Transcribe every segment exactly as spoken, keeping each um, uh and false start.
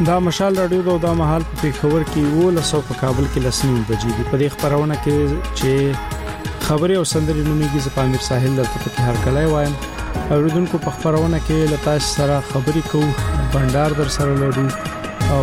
دا مشال رادیو د دا محل په پیښور کې و لسو په کابل کې لسنیم بجې دي. په دې خبرونه کې چې خبري او سندري نوميږي ز پامیر ساحل دلته کې هر کله وایم. اوریدونکو په خبرونه کې لتا سره خبري کو بندر در سره لرو او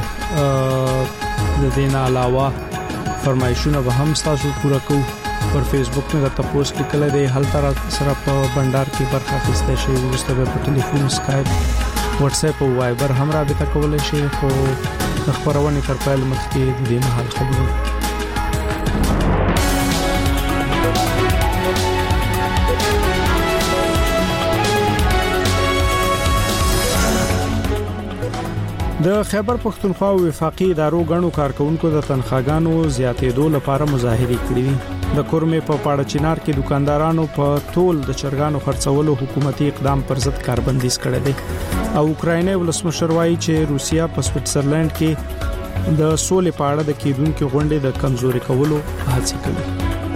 د دې نه علاوه فرمایشونه به هم تاسو پورا کو. پر فیسبوک نه تاسو پوسټ لیکل دي هل تر سره په بندر کې برخه اخیسته شي ورسته په ټلیفون سکایپ واتس اپ او وایبر هم رابطه کولای شي. خو د خبرونه تر پیل مخکې د دې محل خبرونه د خیبر پښتونخوا وفاقي ادارو غنو کارکونکو د تنخواګانو زیاتېدو لپاره مظاهره کړې دي. د کورمې په پاړه چینار کې دکاندارانو په تول د چرګانو خرڅولو حکومتي اقدام پر ضد کاربندیز کړی دی او اوکرایني ولسمشر وايي چې روسیا په سویټزرلند کې د سولې په اړه د کېدونکو غونډې د کمزوري کولو هڅه کوي.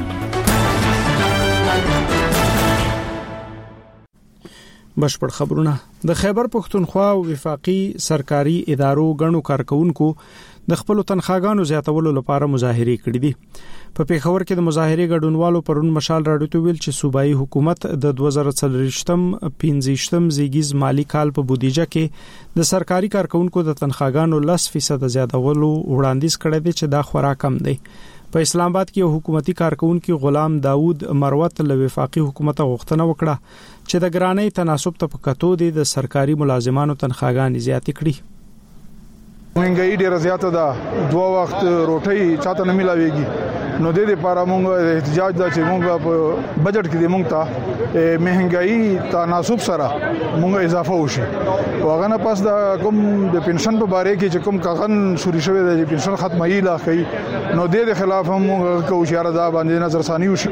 بشپړ خبرونه. د خیبر پښتونخوا وفاقي سرکاري ادارو غنو کارکونکو د خپل تنخواګانو زیاتولو لپاره مظاهره کړې دي. په پیښور کې د مظاهره ګډونوالو پرون مشال راډیو ته ویل چې صوبایي حکومت د دوه زره څلورم پنځه زیږیز مالی کال په بودیجه کې د سرکاري کارکونکو د تنخواګانو لس فیصد زیاتولو وړاندیز کړی دی چې دا خورا کم دی. په اسلام آباد کې حکومتي کارکونکو غلام داوود مروت له وفاقي حکومت غوښتنه وکړه چې د ګرانۍ تناسب ته پکاتو دي د سرکاري ملازمانو تنخواګانې زیاتې کړي. مهنګای ډیره زیاته ده، دوه وخت روټي چاته نه ملاويږي. نو د دې لپاره موږ احتجاج دا چې موږ په بجټ کې موږ ته مهنګای تناسب سره موږ اضافه وشي. واغه نه پس د کوم د پنشن په باره کې چې کوم کاغذ شوري شوی د پنشن ختمي لا کوي نو د دې خلاف هم موږ کوشش را باندې نظر ثاني وشي.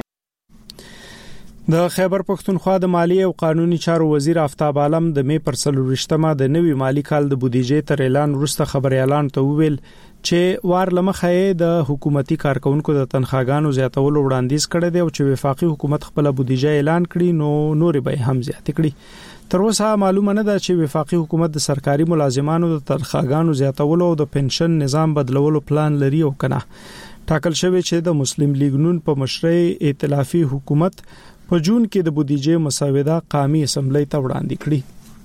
د خیبر پښتونخوا د مالی او قانوني چارو وزیر آفتاب عالم د می پر څلورشتمه د نوي مالی کال د بودیجې تر اعلان وروسته خبر اعلان ته ویل چې وار لمخه د حکومتي کارکونکو د تنخواګانو زیاتولو وړاندیز کړی دی او چې وفاقي حکومت خپل بودیجه اعلان کړي نو نور به هم زیات کړي. تر اوسه معلومه نه ده چې وفاقي حکومت د سرکاري ملازمانو د تنخواګانو زیاتولو او د پنشن نظام بدلولو پلان لري او کنه. ټاکل شوی چې د مسلم لیگ نون په مشرۍ ائتلافي حکومت په جون کې د بودیجې مسوده قومي اسمبلی ته وړاندې کړي.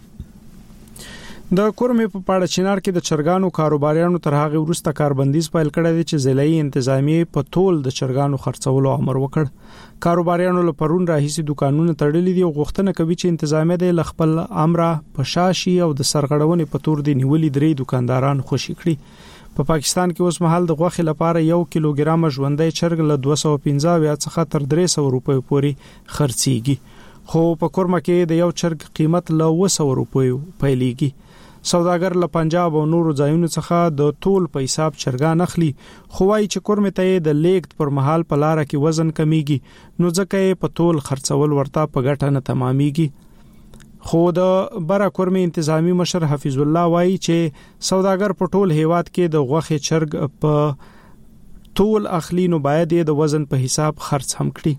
د کورمې په پاړه چینار کې د چرګانو کاروباریانو تر هغه وروسته کاربندیز پیل کړی دی چې ضلعي انتظامیه په تول د چرګانو خرڅولو امر وکړ. کاروباریانو له پرون راهیسي دکانونه تړلي دي او غوښتنه کوي چې انتظامیه د خپل امر په شاشي او د سرغړونې په تور دي نیولې درې دکانداران خوشي کړي. په پا پاکستان کې اوس مهال د غوښې لپاره یو کیلوګرام ژوندۍ چرګ له دوه سوه پنځه څخه تر درې سوه روپیو پورې خرڅيږي. خو په کورمه کې د یو چرګ قیمت له اوه سوه روپیو پیلېږي. سوداګر له پنجاب او نورو ځایونو څخه د تول په حساب چرګان اخلي خو وايي چې کورمه ته د لیګت پر مهال په لار کې وزن کمیږي نو ځکه په تول خرڅول ورته په ګټه نه تمامېږي. خو د برا کورمې انتظامی مشر حفیظ الله وایي چې سوداګر په ټول هیواد کې د غوښې چرګ په تول اخلي نو باید د وزن په حساب خرڅ هم کړي.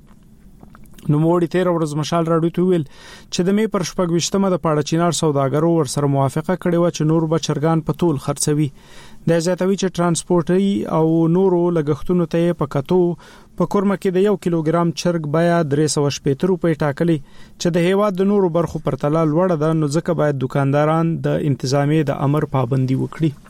نو موړي تیر ورځ مشال راډیو ته ویل چې د می پر شپږشتمه د پاړه چینار سوداګرو ور سره موافقه کړې و چې نور به چرګان په تول خرڅوي. د زیاتوي چې ترانسپورټي او نورو لګښتونو ته په کتو په کورمه کې د یو کیلوګرام چرګ بیا درې سوه شپږ روپۍ ټاکلي چې د هیواد د نورو برخو پر تله لوړه ده نو ځکه باید دکانداران د انتظامیه د امر پابندي وکړي.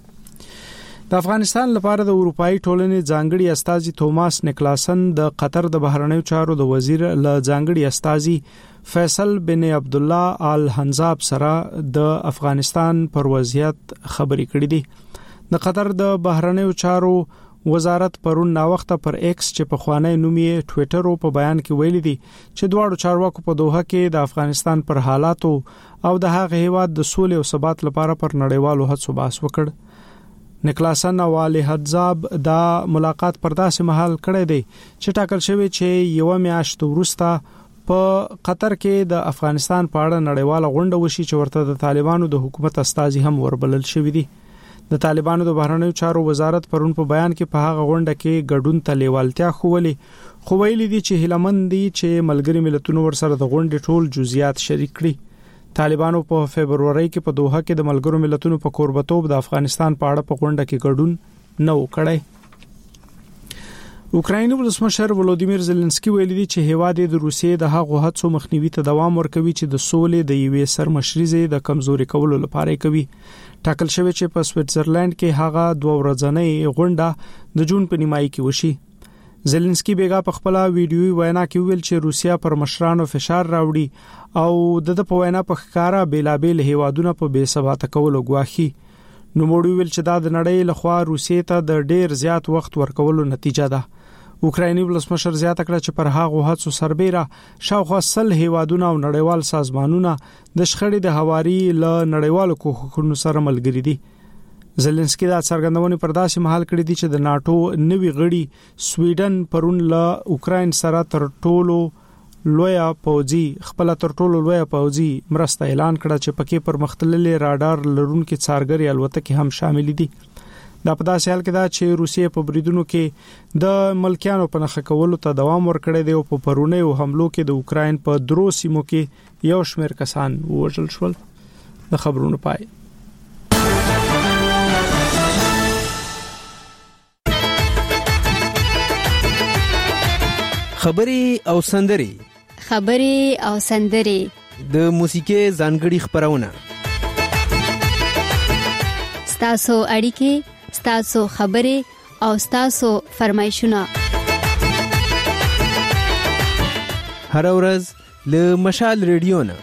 د افغانستان لپاره د اروپאי ټولنې ځانګړي استازي توماس نیکلاسن د قطر د بهرنیو چارو د وزیر له ځانګړي استازي فیصل بن عبد الله آل حنزاب سره د افغانستان پر وضعیت خبرې کړې دي. د قطر د بهرنیو چارو وزارت پرون نا وخت پر ایکس چې په خوانی نومي ټوئیټر په بیان کې ویلي دي چې دواړو چارواکو په دوحه کې د افغانستان پر حالاتو او د هغه هیواد د سولې او ثبات لپاره پر نړیوالو هڅو باس وکړ. نکلاسن او علي حدزاب دا ملاقات پر داسې محل کړی دی چې ټاکل شوی چې یو میاشت وروسته په قطر کې د افغانستان په اړه نړیواله غونډه وشي چې ورته د طالبانو د حکومت استازي هم وربلل شوی دي. د طالبانو د بهرنیو چارو وزارت پرون په بیان کې په هغه غونډه کې ګډون ته لیوالتیا خوولې خو ویلي دي چې هلمند دي چې ملګری ملتونو ور سره د غونډې ټول جزئیات شریک کړي. طالبانو په فبرवरी کې په دوحه کې د ملګرو ملتونو په کوربتوب د افغانستان په اړه په غونډه کې ګډون نه وکړي. اوکرایني ولسمشر ولودیمیر زيلنسکي ویلي دی چې هیواد د روسیې د هغو هڅو مخنیوي ته دوام ورکوي چې د سولې د یوې سرمشريزې د کمزوري کولو لپاره کوي. ټاکل شوی چې په سویټزرلند کې هغه دوه ورځنۍ غونډه د جون په نیمایي کې وشي. زيلنسکي بیګا په خپل ویډیوي وینا کې ویل چې روسیا پر مشرانو فشار راوړي او د په وینا په ښکارا بیلابل هیوادونو په بے ثباته کولو غواخي. نو موږ ویل چې دا د نړۍ لخوا روسیې ته د ډیر زیات وخت ورکولو نتیجه ده. اوکرایني ولسمشر زیاته کړه چې پر هغه هڅو سربېره شاوخوا سل هیوادونه او نړیوال سازمانونه د شخړې د هواري له نړیوالو کوښښونو سره ملګري دي. زيلنسکي دا څرګندونه پر داسې مهال کړې دي چې د ناتو نوي غړي سویډن پرون له اوکراین سره تر ټولو لویا پوځي خپل تر ټولو لویا پوځي مرسته اعلان کړه چې پکې پر مختللې راډار لرونکو څارګري الوتکې هم شامل دي. دا په داسې حال کې دا چې روسیې په بریدونو کې د ملکیانو په نخښه کولو ته دوام ورکړی دی او په پرونیو حملو کې د اوکراین په درو سیمو کې یو شمېر کسان وژل شول. د خبرونو پای. خبري او سندري خبري او سندري د موسیقي ځانګړي خبرونه ستاسو اړیکې ستاسو خبري او ستاسو فرمایشونه هر ورځ له مشال ریډیو نه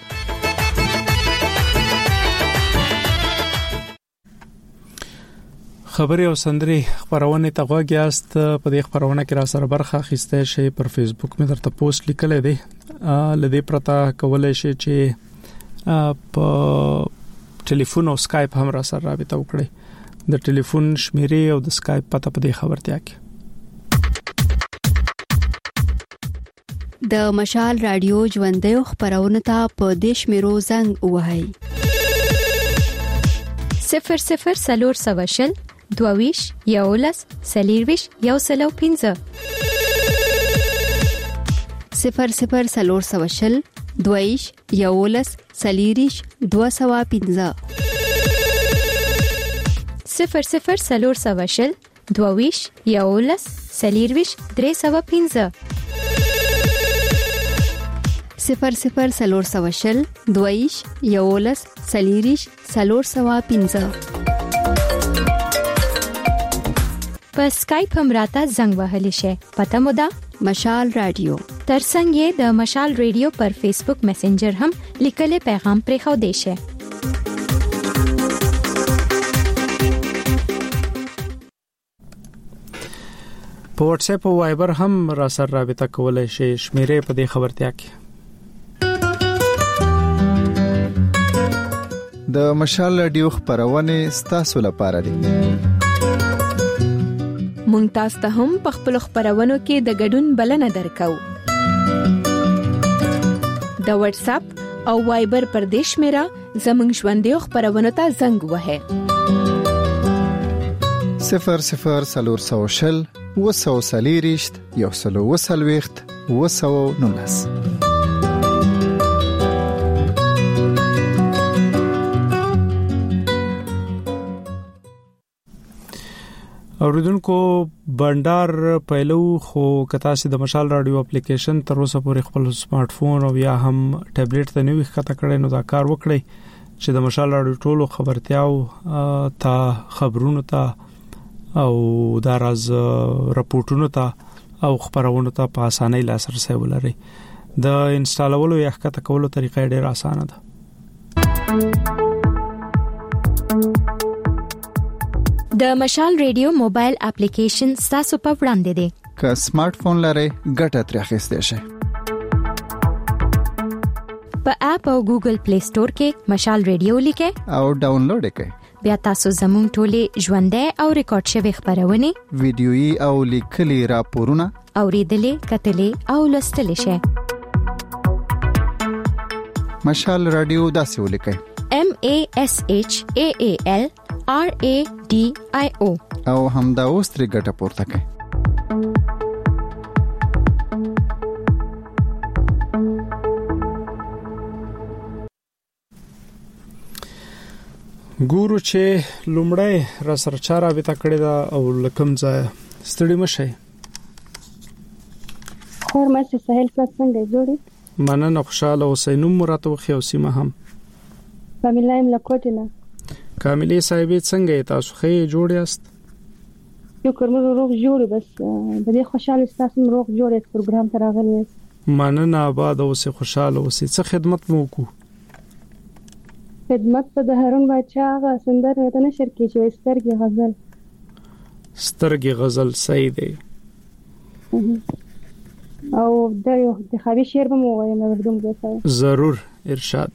خبري او سندري خبرونه ته غوږیاست. په دې خبرونه کې را سره برخه اخیسته شي پر فیسبوک مې درته پوسټ لیکلې دی. لدې پرتا کولای شي چې په ټلیفون او سکایپ هم را سره رابطه وکړي. د ټلیفون شمیرې او د سکایپ پته په دې خبرتیا کې. د مشال رادیو ژوندۍ خبرونه ته په دیش میرو زنګ وهاي صفر صفر سلور سواشل دوویش یولس سلیرویش یو سلو پینزه صفر صفر سلور سواشل دوویش یولس سلیریش دو سوا پینزه صفر صفر سلور سواشل دوویش یولس سلیرویش درې سوا پینزه صفر صفر سلور سواشل دویش یولس سلیریش سلور سوا پینزه. په سکایپ هم راته زنګ وهلی شي. پته مو ده مشال رادیو. ترڅنګ یې د مشال رادیو پر فیسبوک میسنجر هم لیکلي پیغام پرې خو دی شي. په واتس اپ او وایبر هم را سره رابطه کولای شي. شمیرې په دې خبرتیا کې. د مشال رادیو خبرونه ستاسو لپاره دي. مونږ تاسو ته هم په خپل خبرونو کې د ګډون بلنه درکو. د واتس اپ او وایبر پر دیش میرا زمنګ ژوندۍ خبرونه ته زنګ وهه صفر صفر سلور سوشل وسو سلیریشت یو سلو وسلويخت وسو نونس. اوریدونکو بندر پهلو خو کتا سي د مشال رادیو اپلیکیشن تر اوسه پورې خپل سمارټ فون او یا هم ټابلیټ ته نوې خطا کړئ نو دا کار وکړئ چې د مشال رادیو ټولو خبرتیاو ته خبرونو ته او دا راز راپورټونو ته او خبرونو ته په اسانۍ لاسرسي ولري. د انسټالولو یا خطا کولو طریقه ډېر اسانه ده. د مشال رادیو موبایل اپلیکیشن تاسو په وړاندې دی. که سمارټ فون لرئ ګټه ترې اخیستئ شئ. په اپ او ګوګل پلی سٹور کې مشال رادیو لیکئ او ډاونلوډ کړئ. بیا تاسو زموږ ټولې ژوندۍ او ریکارډ شوی خبرونه ویډیويي او لیکلي راپورونه اوریدلې کتلې او لوستلې شئ. مشال رادیو داسې ولیکئ M A S H A A L R A D I O او همدا اوس ترې ګټه پورته کړئ. ګورو چې لومړی را سره چا رابطه کړې ده او لکم ځای ستړي مشه خور مې سهیل صاحب څنګه جوړي مننه خوشاله اوسئ نوم مراته وخی او سیمه هم کاملایم لکوټینا کاملې صاحب څنګه تاسو خې جوړ یاست یو کومه روغ جوړ بس د دې خوشاله تاسو روغ جوړ پروګرام ته راغلی مننه آباد اوسئ خوشاله اوسئ څه خدمت مو کو خدمت په د هارون بچا غا سندر ته نشر کې چې سترګي غزل سترګي غزل صحیح دی او د یو د خوي شعر به مو وایم وردوم ځای ضرور ارشاد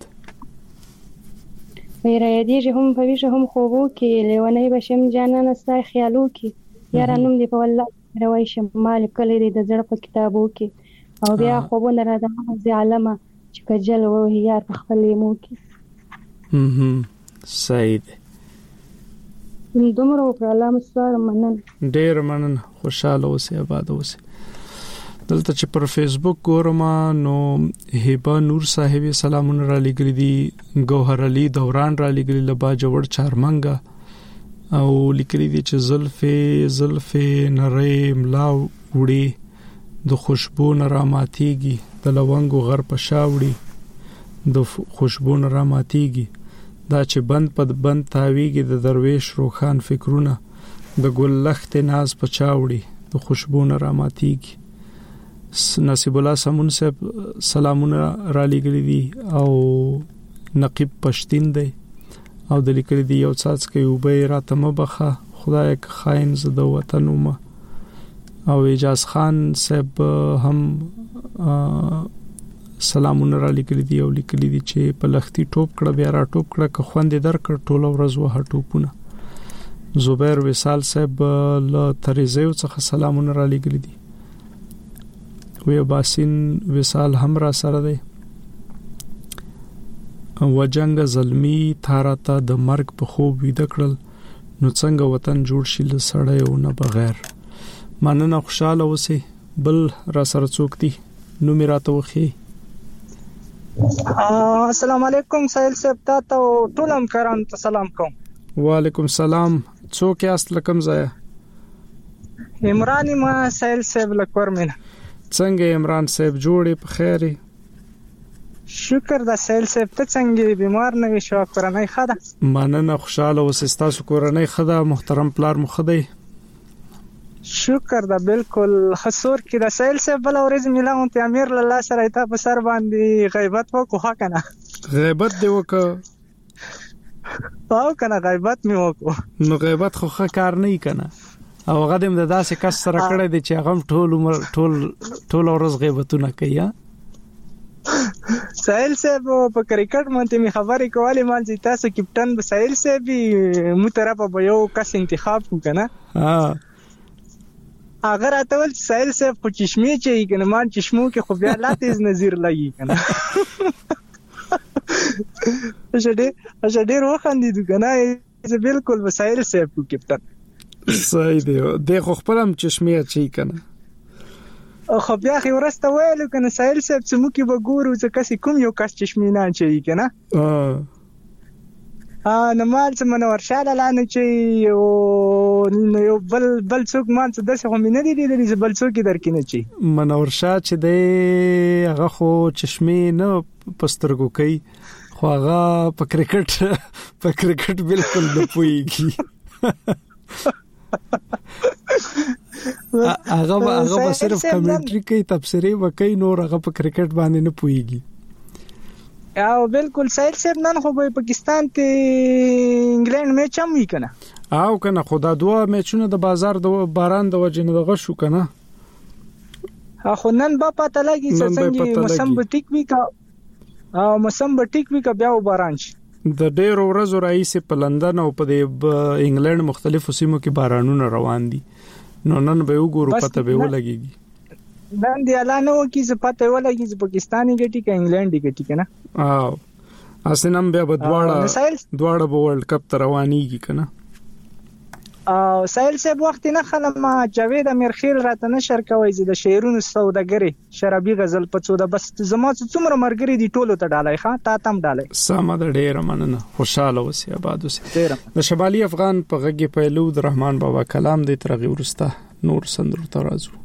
میرا یادیږي هم په ویشه هم خوبو کې لیونی بشم جانان ستای خیالو کې یاره نوم دی په والله روي شمال کلی دی د زړه په کتابو کې او بیا خوبونه را ده زی علامه چې کجل و یار په خپل مو کې هم صحیح دی دومره په علامه سره منن ډیر منن خوشاله اوسئ آباد اوسئ دلته چې پر فیسبوک ګورم نو هبه نور صاحب سلامونه را لګری دي ګوهر علي دوران را لګری لبا جوړ چارمنګا او لیکلی دي چې زلفې زلفې نری ملا وړي د خوشبو نراماتيږي د لونګو غر په شاوړي د خوشبو نراماتيږي دا چې بند پد بند تاویږي د درویش روخان فکرونه د ګل لخت ناز په چاوړي د خوشبو نراماتيږي نصیب الله سمون صاحب سلامونه را لګلی دي او نقیب پښتین دی او د لیکل دی یو څاڅ کې وبې راته مبخه خدای خاين زده وطن ومه او اجاز خان صاحب هم سلامونه را لګلی دي او لیکلی دي چې په لختي ټوپ کړه بیا را ټوپ کړه که خوندې درکړ ټوله ورځ وه ټوپونه زبیر وصال صاحب له تریزیو څخه سلامونه را لګلی دي وی باسین وصال هم را سره دی وجنګ زلمی تارته د مرګ په خوب ویده کړل نو څنګه وطن جوړ شي له سړی او نه بغیر مننه خوشاله اوسئ بل را سره څوک دی نو میراته وخی السلام علیکم سهیل صاحب تاسو ټول هم کرام ته سلام کوم وعلیکم سلام څوک یاست لکم ځای عمران ما سهیل صاحب لکور مینه څنګه عمران صاحب جوړې په خیره شکر د سهیل صاحب ته څنګه بیمار نه شو کورنۍ خدا مننه خوشاله اوسئ تاسو کورنۍ خدا محترم پلار مو خدای شکر دا بالکل خسور کې د سهیل صاحب بل ورځ ملاون ته امیر الله سره ایته په سر باندې غیبت وکړه کنه غیبت دی وکړه او کنه غیبت می وکړه نو غیبت خو ښه کار نه کنه او غدم د داسې کس سره کړی دی چې هغه ټول عمر ټول ټول ورځ غیبتونه کوي سهیل صاحب په کرکټ باندې می خبرې کولې مال چې تاسو کپټن به سهیل صاحب مو طرف به یو کس انتخاب وکړه ها اگر اتول سهیل صاحب په چشمه چې کنه مان چشمو کې خو بیا لا تیز نظر لګي کنه اجده اجده روخاندې کنه زه بالکل به سهیل صاحب کو کپټن صحیح دی د خو خپلم چشمه چي کنه خو بیا خو ورسته ویلو کنه سهیل صاحب چې مو کې به ګورو چې کسي کوم یو کس چشمه نه چي کنه ا ا نو مال څه منور شاله لانه چې یو یو بل بل څوک مان څه دغه خو مینه دي دي بل څوک درکینه چی منور شاه چې دی هغه خو چشمه نه پسترګو کوي خو هغه په کرکټ په کرکټ بالکل نه پويږي هغه هغه صرف کمنټري کوي تبصره وکي نور هغه په کرکټ باندې نه پويږي او بالکل سهیل صاحب نن خو په پاکستان ته انګلند میچ هم وی کنه او کنه خدا دوا میچونه د بازار د باران د وجه نه دغه شو کنه خو نن با پته لګي چې څنګه موسم به ټیک وی کا او موسم به ټیک وی کا بیا و باران شي د ډېر ورځو رئیس په لندن او په انګلند مختلفو سیمو کې بارانونه روان دي نو نن به وګورو پته به ولګيږي نن دی اعلان وکي چې پته ولګي چې پاکستاني ګټي کا انګلند ګټي کنه او اسنم به بدواړه دواړه به ورلد کپ ته روانيږي کنه او سایل صاحب وخت نه خلم جاوید امیرخیل راته نشر کوي چې د شعرونو سوداګری شرابي غزل په څو د بس زما څومره مرګري دي ټولو ته ډالای ښا تا تم ډالای سم د ډېر مننه خوشاله اوسې آباد اوسې د شمالي افغان په غږی پهلو د رحمان بابا کلام د ترغي ورسته نور سندرو ته راځو.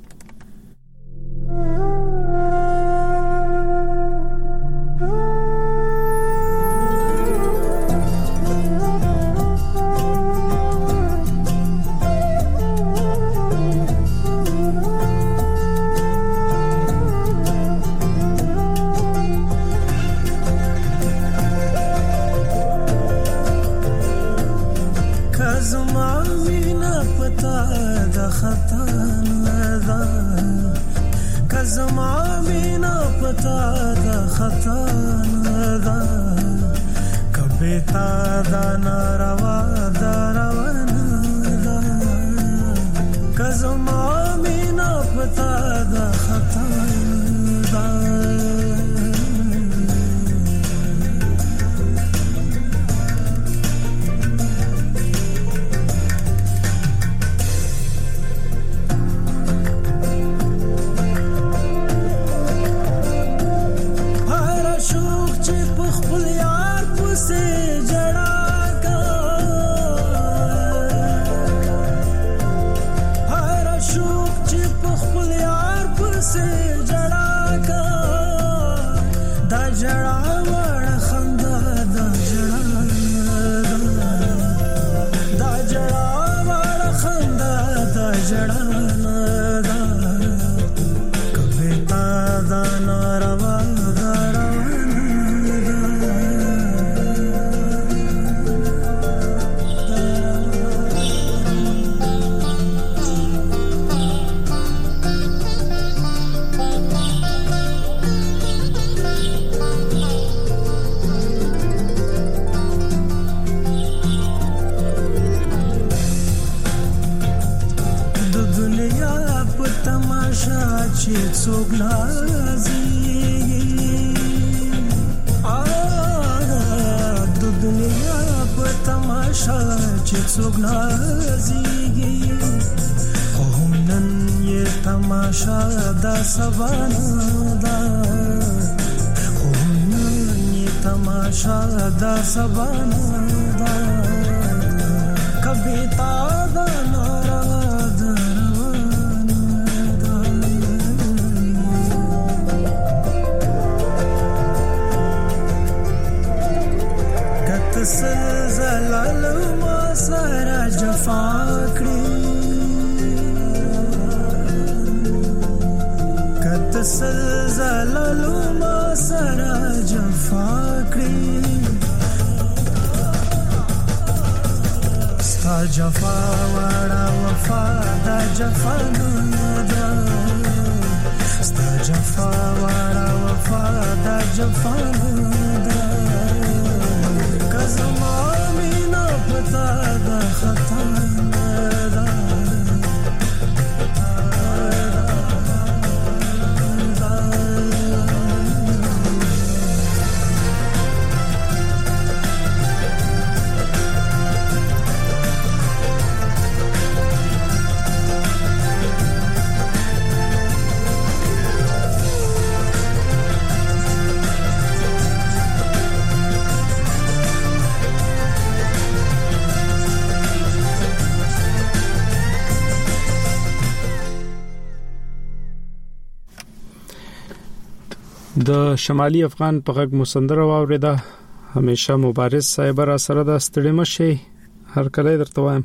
د شمالي افغان په غږ مسندره واوریده همیشه مبارز صاحب را سره د ستړي مشي هر کله درته وایم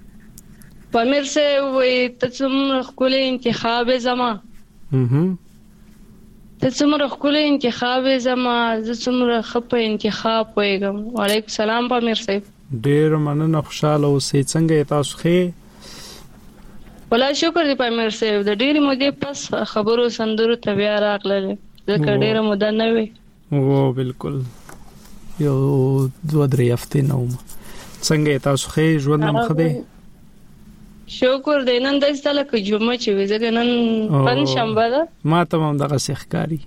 پامیر سے وې ته څومره خپل انتخاب زما اها ته څومره خپل انتخاب زما زه څومره خپل انتخاب وېګم. وعلیکم السلام پامیر صاحب. ډیر مننه خوشاله اوسې. څنګه تاسو ښه؟ ولا شکر دې پامیر صاحب د ډېری مودې پس خبرو سندرو ته بیا راغله ځکه ډېره موده نه وي. او بالکل یو دوه درې هفتې نه وم. څنګه تاسو ښه ژوند مخ دی؟ شکر دې نن د استاله کې جمعه چې وي ځکه نن پن شنبه ده. ما ته هم دغه ښکاری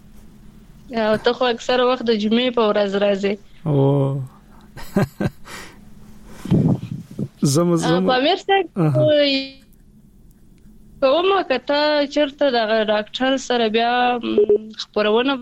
او ته خو اکثر وخت د جمعې په ورځ راځې. او زم زم پامیر صاحب کومه کته چرته د ډاکټر سره بیا خبرونه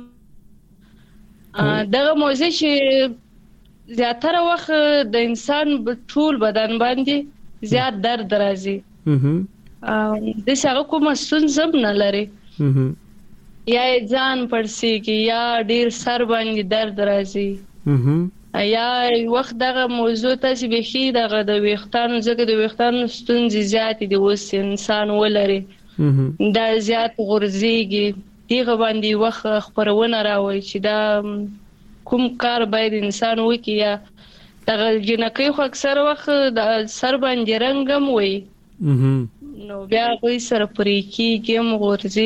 دغه موضوع چې زیاتره وخت د انسان ټول بدن باندې زیات درد راځي د څنګه کومه ستونزه نه لري یا ځان پړسیږي یا ډیر سر باندې درد راځي یا وخت دغه موضوع ته چې بخي دغه د ویښتانو ځکه د ویښتانو ستونزې زیات دي اوس انسان ولري دا زیات غورځيږي دیغه باندې وخت خبرونه راوي چې دا کوم کار باید انسان وکړي یا دغه جنکې خو اکثر وخت د سر باندې رنگم وي نو بیا کوئی سره پرې کېږم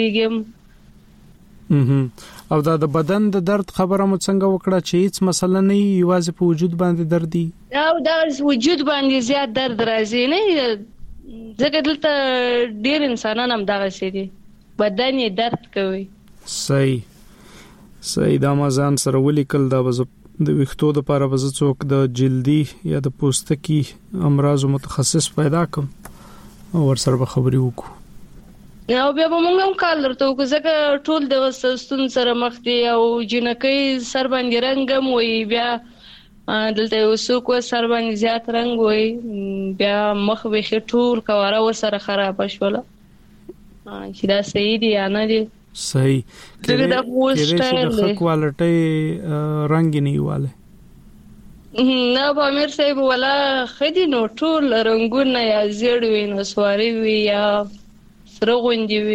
غورځيږم او دا د بدن د درد خبره مو څنګه وکړه چې هیڅ مسله نه یوازې په وجود باندې درد دي او دا وجود باندې زیات درد راځي نه ځکه دلته ډیر انسانان هم دغه شي دي بدن یې درد کوي صحیح صحیح دا مازان سره ولیکل دا وز د ویښتو د لپاره وز څوک د جلدی یا د پوستکي امراض متخصص پیدا کوم او ور سره خبري وکړو او بیا به موږ هم کال درته وکړو ځکه ټول د وسستون سره مخ دي او جنکې سر باندې رنگم وي بیا دلته وسوک سر باندې زیات رنگ وي بیا مخ به ټول کواره ور سره خراب شوله چې دا صحیح دی یا نه دی صحیح کله دا پوسټر د کوالټي رنگ نه یواله نه پامیر صاحب ولا خدي نو ټول رنگونه یا زیړ وي نو سواری وي یا سره غونډي وي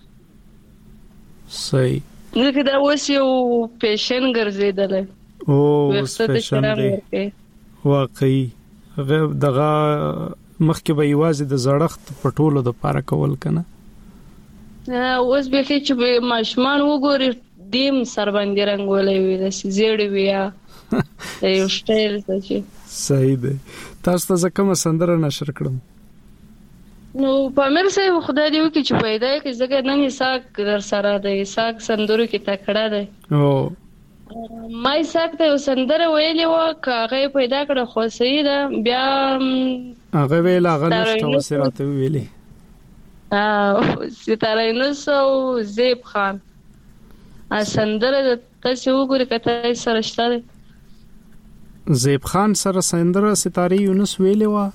صحیح نو دا اوس یو پیشن ګرځیدل او پیشن دی واقعي دغه مخکې به یوازې د زړښت پټولو د پاره کول کنه اوس به چې ماشومان وګوري دیم سر باندې رنگ ولې وي د زیړ وي یا یو سټایل څه صحیح دی تاسو ته کوم سندره نشر کړم نو پامیر صاحب خدای دې وکړي چې پیدا کې ځکه نن ساک در سره دی ساک سندرو کې تکړه دی او مای ساک ته سندره ویلې و کاغه پیدا کړه خو صحیح ده بیا هغه ویل هغه نشته وسراته ویلې او ستاره نو زیب خان ا سندره د تاسو وګورئ کته سره شته زیب خان سره سندره ستاره یونس ویلې و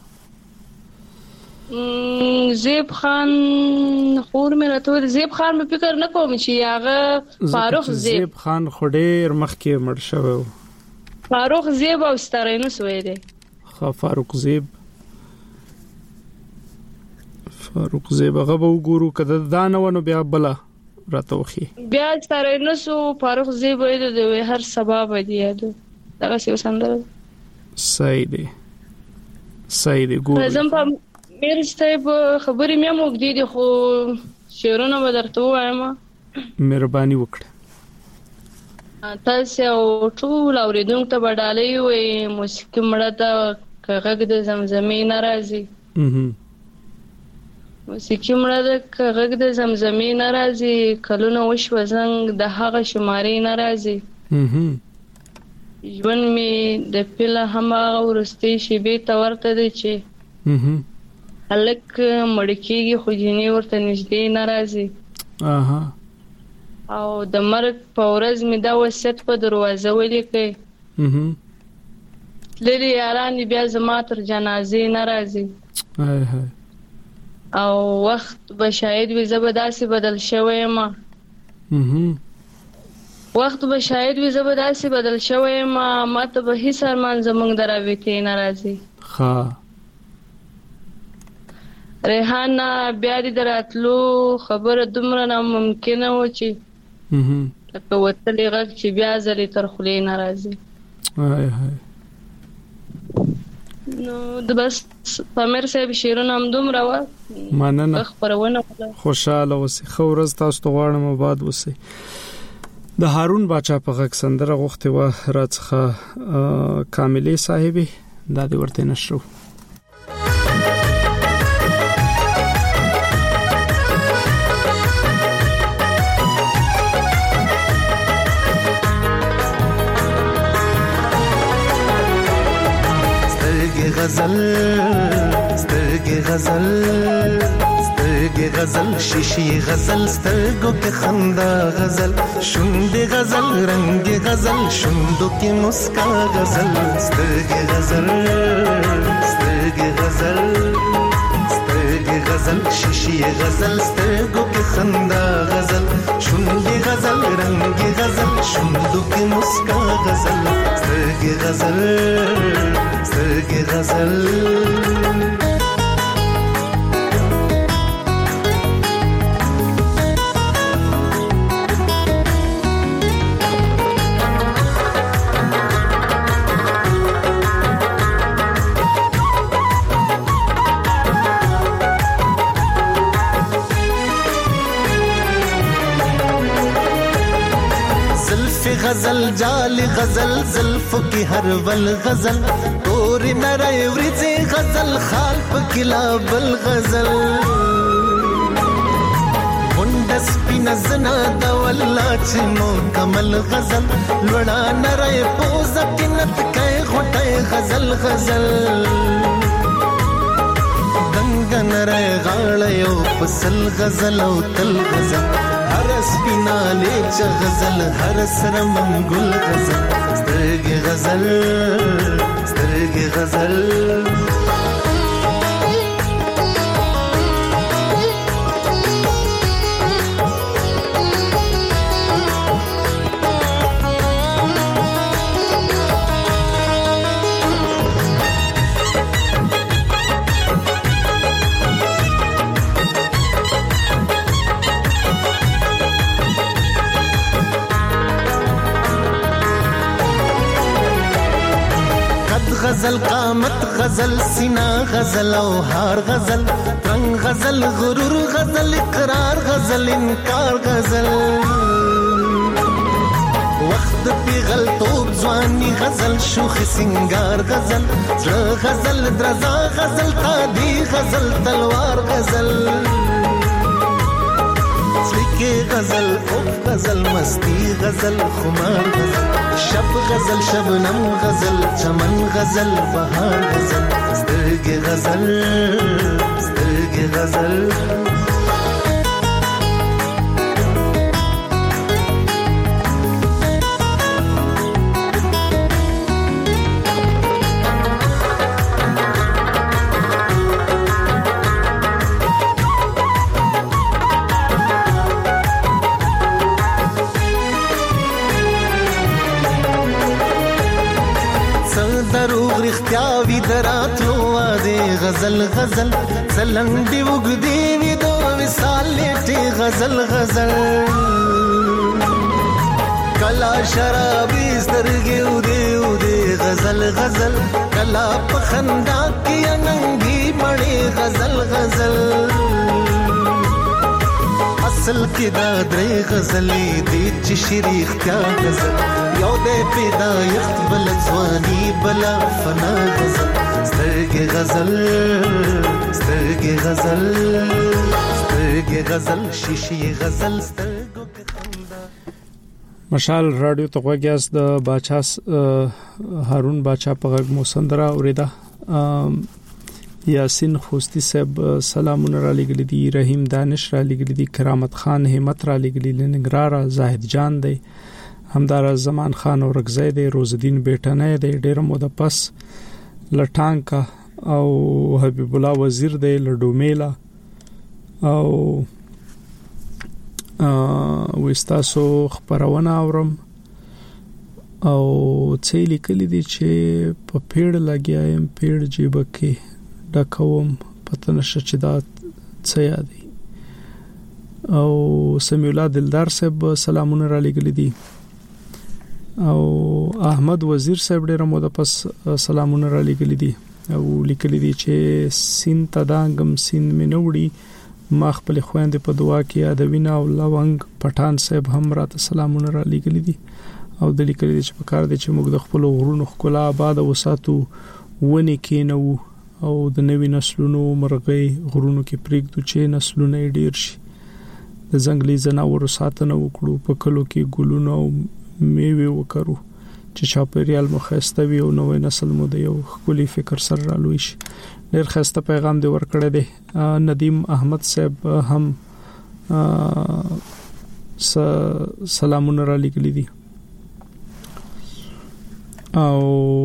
زیب خان خور مې راته زیب خان په فکر نه کوم چې هغه فاروق زیب خان خډیر مخکې مړ شو فاروق زیب او ستاره نو ویلې خو فاروق زیب فاروق زیب هغه وګورو کده دا نه ونه بیا بلا راته وخی بیا ستاره نو سو فاروق زیب د هر سبب دی دغه څه سندره صحیح دی صحیح دی ګور زم په میر ستایب خبرې مې موږ دي خو شعرونه به درته وایم مهرباني وکړه تاسو ټول اوریدونکو ته وډالې وي موسیقي مړه ته کغه د زمزمې ناراضي موسیقي مړه د کغه د زمزمې ناراضي کلونه وشو زنګ د هغه شمارې ناراضي ژوند می د پیله هماغه ورستي شي به تورته دي چې الک مړکیږي خو جنې ورته نږدې ناراضي اها او د مرګ په ورځ می دا وصیت په دروازه ولیکي اها لري یاران بیا زما تر جنازې ناراضي هاي هاي او وخت به شاید وي زبداسي بدل شوی ما اها وخت به شاید وي زبداسي بدل شوی ما ماته به هیڅ ارمان زمونږ دراويته ناراضي ها ریحانه بیا دې دراتلو خبره دومره ناممکنه و چې اها لکه وتلې غږ چې بیا ځلې تر خولې ناراضي هاي هاي نو د بس پامیر صاحب شیرونه هم دومره و مننه خبرونه خوشاله اوسئ خو ورځ تاسو ته غواړم آباد اوسئ د هارون باچا په غږ سندره غوښته و راڅخه کاملې صاحبې دا دې ورته نشو غزل غزل سترګې غزل شیشې غزل سترګو کې خندا غزل شونډې غزل رنگ غزل شوندو کې مسکا غزل سترګې غزل سترګې غزل سترګې غزل شیشې غزل سترګو کې خندا غزل شونډې غزل رنگ غزل شوندو کې مسکا غزل سترګې غزل سترګې غزل غزل جال غزل زلف کی ہر ول غزل تور نرے ورځي غزل خال پکلا بل غزل منډس پینزنا د والله چې مو کمل غزل لوړا نرے پوز کینت کای غټه غزل غزل دنګ نرے غاړ یو پسل غزل او تل غزل هر سپینا لیچ غزل هر سر منګل غزل سترګې غزل سترګې غزل غزل قامت غزل سینا غزل او هار غزل رنگ غزل غرور غزل اقرار غزل انکار غزل وخت پیغل توب ځواني غزل شوخ سنگار غزل زړه غزل درزا غزل تادي غزل تلوار غزل سلیکه غزل اوف غزل مستی غزل خمار غزل شب غزل شبنم غزل چمن غزل بهار غزل سترګې غزل سترګې غزل رختیاوی دراتلو واده غزل غزل سلنډي وګدي وی دو وصال لټي غزل غزل کلا شرابي سترګي ودي ودي غزل غزل کلا پخندا کی اننګي مړي غزل غزل اصل کې دا درې غزلې دي چې شریخ کیا غزل یو دې پیدا یخت بل ځواني بلا فنا غزل سترګې غزل سترګې غزل سترګې غزل شیشې غزل سترګو کې خندا مشال رادیو ته غوږیاس د باچا هارون باچا په غږ مو سندره اوریدا یاسین خوستی صاحب سلامونه را لګل دي رحیم دانش را لګل دي کرامت خان همت را لګل دي نګرارا زاهد جان دی همدار زمان خان او رغزی دی روزدین بیٹنه دی ډیر موده پس لټانکا او حبیب الله وزیر دی لډومیلا او وستاسو خبرونه اورم او څه لیکل دي چې په پیړ لګیایم پیړ جيبکه ډکوم پته نشه چې دا څه یادي او سمیع الله دلدار صاحب سلامونه را لګل دي او احمد وزیر صاحب ډیر موده پس سلامونه را لګل دي او لیکل دي چې سین تدانګم سین منوړي ما خپل خويند په دعا کې یادوینا او لونګ پټان صاحب هم راته سلامونه را لګل دي او د لیکل دي چې په کار دي چې موږ د خپل غرونو خلا آباد وساتو ونی کینو او د نوی نسلونو مرغۍ غرونو کې پریږدو چې نسلونه ډیر شي د ځنګلي ځناورو ساتنه وکړو په کلو کې ګلونه او میوه وکړو چې چاپیریال مو خسته وي او نوې نسل مو د یو خولي فکر سره رالوي شي. ډېر خسته پیغام دی ورکړی دی. ندیم احمد صاحب هم سلامونه را لګلي دي او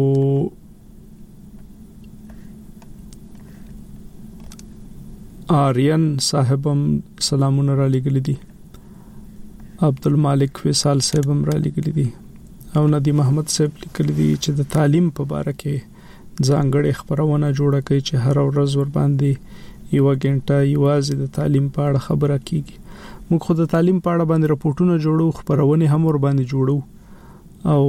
آریان صاحب هم سلامونه را لګلي دي. عبدالمالک فیصل صاحب هم را لګلي دي او ندیم احمد صاحب لیکلي دي چې د تعلیم په اړه کې ځانګړې خبرونه جوړه کوي چې هر ورځ ور باندې یو غنټه یوازې د تعلیم په اړه خبره کیږي. موږ خو د تعلیم په اړه باندې راپورټونه جوړو، خبرونه هم ور باندې جوړو او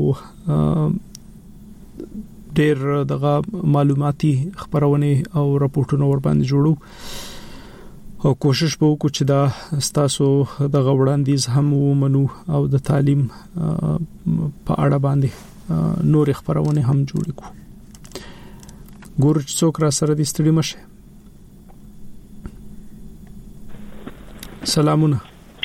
ډېر دغه معلوماتي خبرونه او راپورټونه ور باندې جوړو او کوشش به وکړو چې دا ستاسو د غوړاندیز هم ومنو او د تعلیم په اړه باندې نور خبرونه هم جوړ کړو. ګورچ څوک را سره دي ستړي مشه. سلامونه.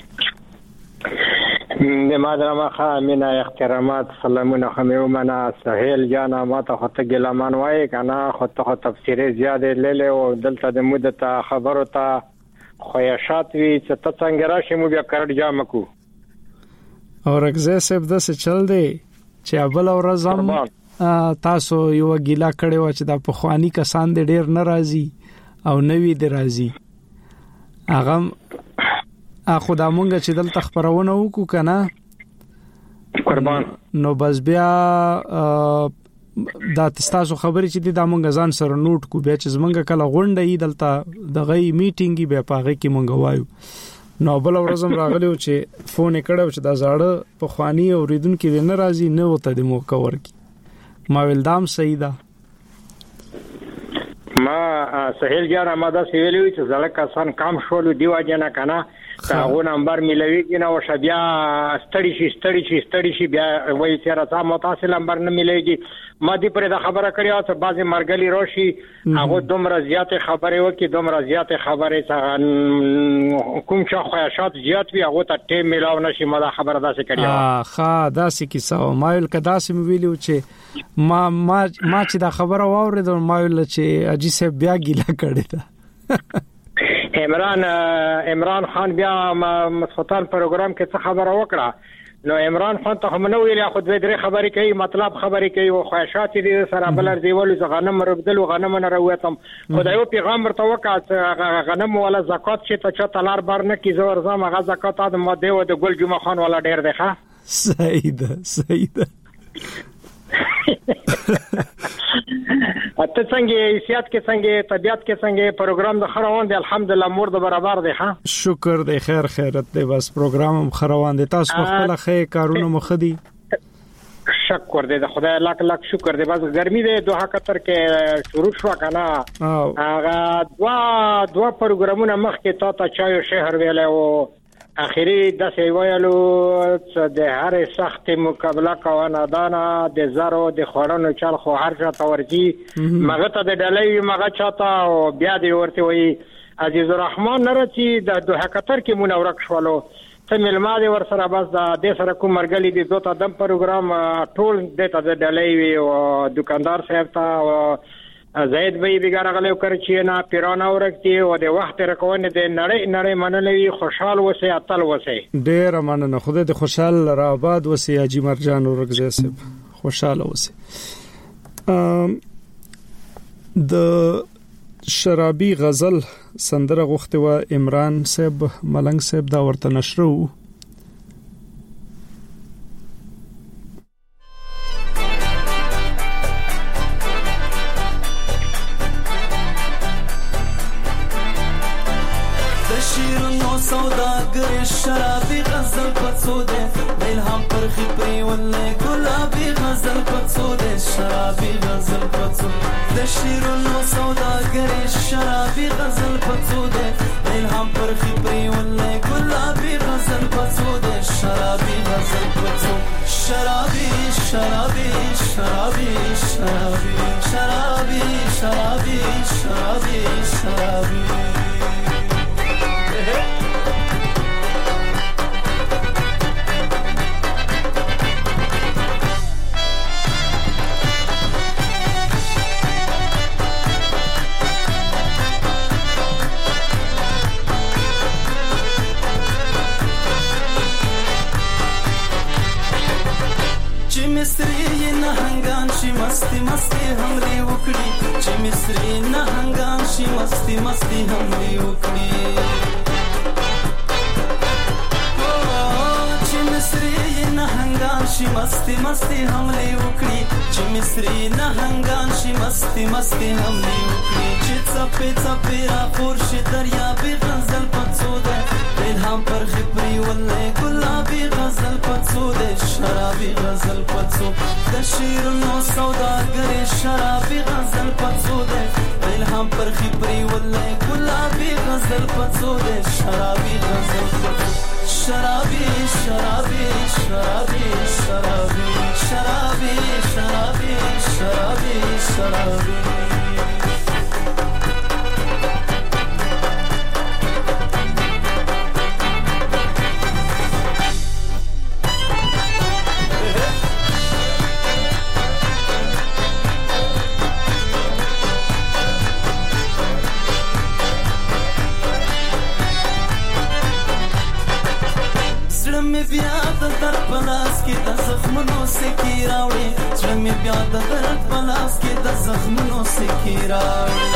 د مادرما خامنه احترامات سلامونه خمیومنه سهیل جانا ما ته خطه ګلمان وای کنه خطه خطه تفسیره زیاده لیله او دلته د مدته خبرو ته خویشات وی چې ته څنګه راشي مو بیا کړ جام کو او رغزه سب د څه چل دی چې اول ورځم تاسو یو ګیلا کړي و چې د پخوانی کسان د ډیر ناراضي او نوی د راضي اغه اخو د مونږ چې دلته خبرونه وکړو کنه قربان نو بس بیا دا تاسو خبرې چې د مونږ ځان سره نوٹ کو بیا چې زمونږ کله غونډه ای دلته د غي میټینګي بیا پاغه کې مونږ وایو. نو بل ورځم راغلیو چې فون کړو چې دا زاړه پخوانی اوریدونکو د ناراضي نه وته د مو کور کی ما ولدام سیدا ما سهیل جان ما دا سویلوي چې زړه کسان کام شول دیوا جنا کنه تاغه نمبر ملوي کنه او شبیا ستړي شي ستړي شي ستړي شي بیا وایي چې راځه متصل نمبر نه مليږي. ما دې پر دا خبره کړې او چې بعضی مرګلي روشي هغه دومره زیاته خبره وکي دومره زیاته خبره کوم چې خواهشات زیات وي هغه ته ټیم ملاو نشي. ما دا خبره داسې کړې ها ها داسې کیسه ما ویل کدا سم ویلو چې ما ما ما چې دا خبره واورید ما ویل چې اجي سه بیا ګیلا کړی دا عمران عمران خان بیا مسخوتان پروګرام کې څه خبره وکړه نو عمران خان ته هم نو ویل خو دوی درې خبرې کوي مطلب خبرې کوي او خواهشات دي سره بلر دیول غنم ربدل غنم نه رويتم خدایو پیغام ورته وکړ غنم ولا زکات چې ته چا تلار بار نه کی زور زما غ زکات د ماده او د ګل جمعه خان ولا ډیر دی ښه سعید سعید اته څنګه سیاست کې څنګه طبيعت کې څنګه پروګرام د خروان دی الحمدلله مور د برابر دی ها شکر دی خیر خیرت دی بس پروګرام هم خروان دی تاسو په خپل خې کارونه مخدي شکر دی د خدای لاک لاک شکر دی بس ګرمي دی دوه قطر کې شروع شو کنه هغه دوا دوا پروګرامونه مخ کې تا ته چایو شهر ویل او اخیری د سیوایلو د هر سخت مقابله کوونه دانا د زرو د خورانو چل خو هر چا تورجی مغه ته د ډلې مغه چاته او بیا دی ورته وی عزیز الرحمن نرچی د دوه قطر کې منورک شولو ته ملماده ور سره بس د سره کوم مرګلی د دوه دم پروګرام ټول د ته د ډلې او دکاندار صاحب ته زید بھائی بیګار غلو کرچی نه پیرانه ورکتی او د وخت رکونه د نړۍ نړۍ منلوي خوشحال وسه اتل وسه ډیر مننه خدای د خوشحال را آباد وسه اجي مرجان ورګزه سب خوشاله وسه. د شرابي غزل سندره غوښته و عمران صاحب ملنګ صاحب دا ورته نشرو شرابي غزل پڅوده الهام پرخي پري ولې ګلابي غزل پڅوده شرابي غزل پڅوده د شیرونو سوداګري شرابي غزل پڅوده الهام پرخي پري ولې ګلابي غزل پڅوده شرابي غزل پڅوده شرابي شرابي شرابي شرابي شرابي شرابي شرابي شرابي مصری نهنګان شي مستی مستی حمله وکړي چې مصری نهنګان شي مستی مستی حمله وکړي چې مصری نهنګان شي مستی مستی حمله وکړي چې مصری نهنګان شي مستی مستی حمله وکړي چې څپې څپې را پور شي دریابې غزل پڅو ده الهام پر خپري ولې ګلابي غزل پڅو ده شرابي غزل پڅو د شیرونو سوداګر شرابي غزل پڅو ده الهام پر خپري ولې ګلابي غزل پڅو ده شرابي غزل پڅو شرابي شرابي شرابي شرابي شرابي شرابي شرابي شرابي بیا د درد پلاس کې د زخمونو سکی راوړي چې مې بیا د درد پلاس کې د زخمونو سکی راوړي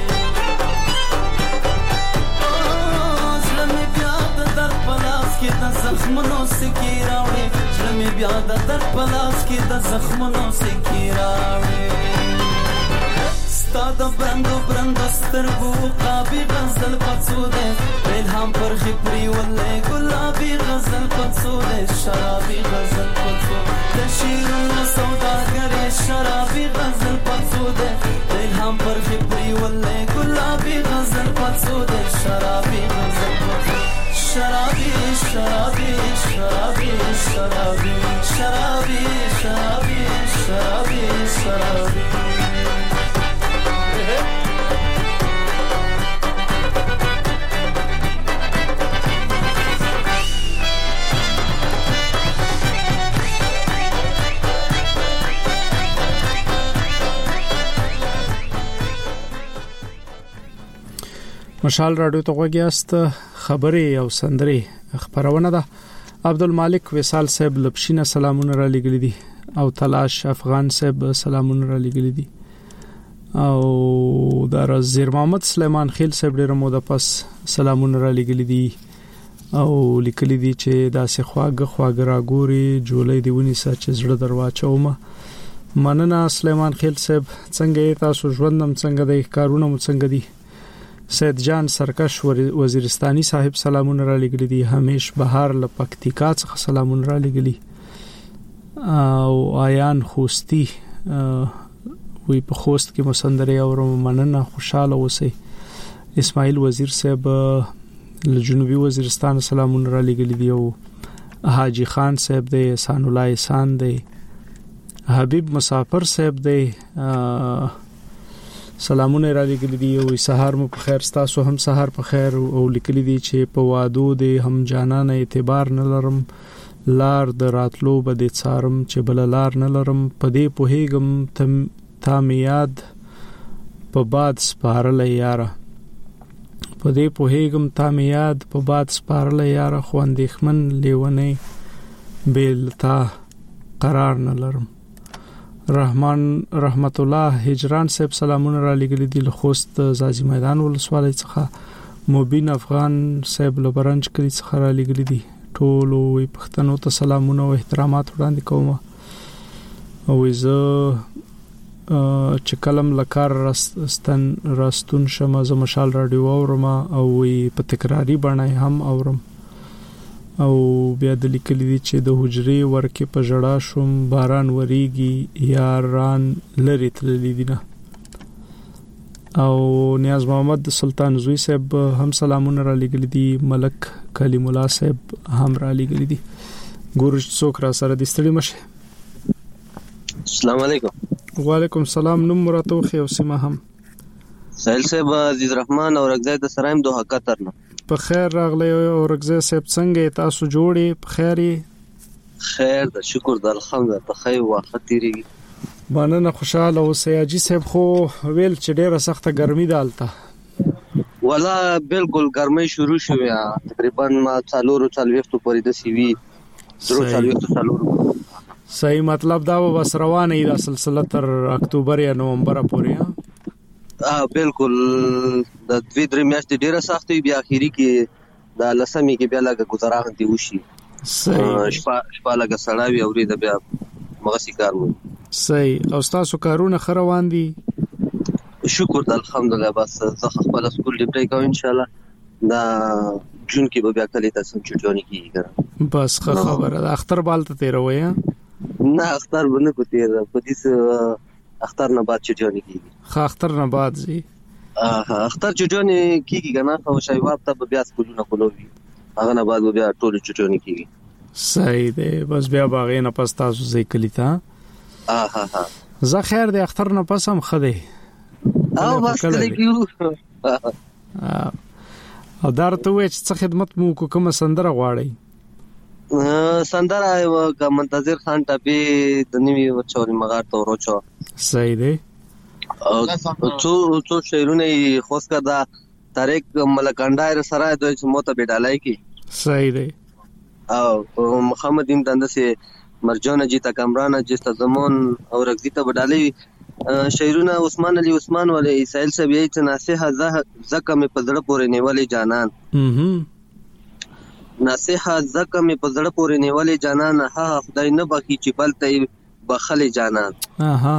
چې مې بیا د درد پلاس کې د زخمونو سکی راوړي چې مې بیا د درد پلاس کې د زخمونو سکی راوړي ستاد برندو برندو سترګو قابي غزل پڅو ده الهام پر خپري ولې ګلابي غزل پڅو ده شرابي غزل پڅو د شیرونو سوداګر شرابي غزل پڅو ده الهام پر خپري ولې ګلابي غزل پڅو ده شرابي غزل پڅو شرابي شرابي شرابي شرابي شرابي شرابي شرابي شرابي مشال رادیو ته وګیاست خبرې او سندرې خبرونه ده عبدالمالک وصال صاحب لبشینه سلامونه را لګل دي او تلاش افغان صاحب سلامونه را لګل دي او دار زیر محمد سلیمان خیل صاحب ډیر مو د پس سلامونه را لګل دي او لیکل دي چې داسې خواګه خواګه را ګوري جولای دی ونی سچ زړه درواچومه مننه سلیمان خیل صاحب څنګه تاسو ژوندم څنګه د کارونه مو څنګه دي سید جان سرکش وزیرستانی صاحب سلامونه را لګلی دي همیش بهار لپکتیکا څخه سلامونه را لګلی او آیان خوستی وی په خوست کې مسندري او مننه خوشاله اوسئ اسماعیل وزیر صاحب له جنوبي وزیرستان سلامونه را لګلی دي او حاجی خان صاحب د احسان الله احسان دی حبیب مسافر صاحب دی سلامونه را لګل دي او سحر مو په خیر تاسو هم سحر په خیر او لیکل دي چې په وادو دي هم جانانه اعتبار نه لرم لار د راتلو به د څارم چې بل لار نه لرم په دې په هیګم تم تامیاد په باد سپارل یاره په دې په هیګم تامیاد په باد سپارل یاره خو اندېخمن لیونی بیلتا قرار نه لرم رحمان رحمت الله هجران صاحب سلامونه را لګل دي له خوست زازي میدان ولسوالۍ څخه مبین افغان صاحب له برنج کلی څخه را لګل دي ټول وي پښتنو ته سلامونه او احترامات وړاندې کوم او زه چې کلم لکار راستن راستون شمه ز مشال رادیو اورم او په تکراری باندې هم اورم او بیا د لیکل دي چې د حجرې ورکه په جړا شوم باران وریږي یاران لری تللی دي نه او نیاز محمد سلطان زوی صاحب هم سلامونه را لګل دي ملک کلیم الله صاحب هم را لګل دي ګورج څوک را سره د ستړي مشه السلام علیکم وعلیکم السلام نوم مراتو خو سیمه هم سهیل صاحب عزیز رحمان او رغزه د سرایم دوه قطر نه په خیر راغلی او رغزه صاحب څنګه تاسو جوړې په خیري خیر د شکر د الحمدلله په خیر وخت تیریږي مننه خوشاله او سیاجی صاحب خو ویل چې ډیره سخته ګرمي دالته ولا بالکل ګرمي شروع شوه تقریبا ما څلورو څلويختو پورې د سی وی درو څلويختو څلورو صحیح مطلب دا و بس روانه ای دا سلسله تر اکتوبر یا نومبر پورې ها بالکل د دوی درې میاشتې ډیره سخت وي بیا اخیری کې د لسمې کې بیا لګه گزاران دی وشي صحیح شپه شپه لګه سړاوي اوري د بیا مغسی کار مو صحیح او تاسو کارونه خروان دي شکر الحمدلله بس زه خپل سکول ډیپټای کوم ان شاء الله دا جون کې به بیا کلی تاسو چټونی کیږي بس خبره د اختر بالته تیروي نه اختر باندې کو تیر په دې اختر نه بعد چټونی کیږي خا اختر نه بعد زی اه اختر چټونی کیږي کنه خو شایواب ته بیا سکولونه کولوي هغه نه بعد بیا ټول چټونی کیږي صحیح دی بس بیا باغې نه پس تاسو زی کلی تا اه ها ها زه خیر دی اختر نه پس هم خده او بس کلی کیو او دارته وې چې خدمت مو کومه سندره غواړي سندره یو کا منتظر خان ټاپي د نیوی وچوري مغار ته وروچو صحیح دی او څو څو شعرونه خوښ کړه طارق ملکانډای سره دوی چې موته بیډالای کی صحیح دی او محمد ام دنده سي مرجان جی تا کامران جس ته زمون او رغزی ته بیډالای شعرونه عثمان علي عثمان ولې اسماعیل صاحب یې چې نصيحه زکه مې پزړه پورې نیولې جانان هم نصيحه زکه مې پزړه پورې نیولې جانان ها خدای نه بخي چې بلته بخلې جانان اها